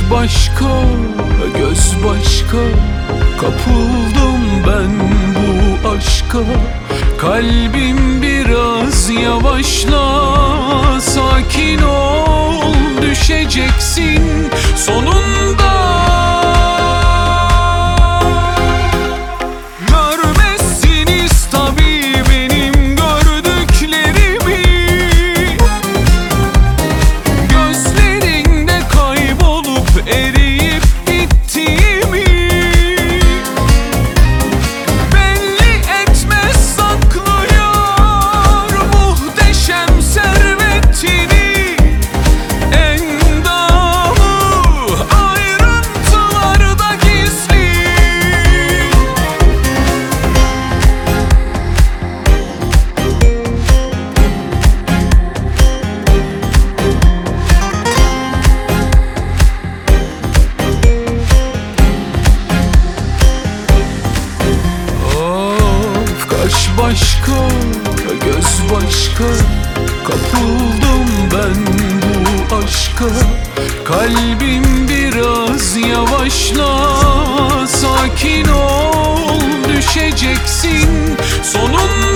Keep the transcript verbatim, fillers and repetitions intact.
başka, göz başka. Kapıldım ben bu aşka. Kalbim biraz yavaşla, sakin ol, düşeceksin sonunda. Görmezsiniz tabii benim gördüklerimi. Gözlerinde kaybolup eriyip gittiğimi. Belli etmez, saklıyor muhteşem servetini. Endamı ayrıntılarda gizli. Of, kaş başka, göz başka. Kapıldım ben bu aşka. Kalbim biraz yavaşla, sakin ol, düşeceksin sonunda.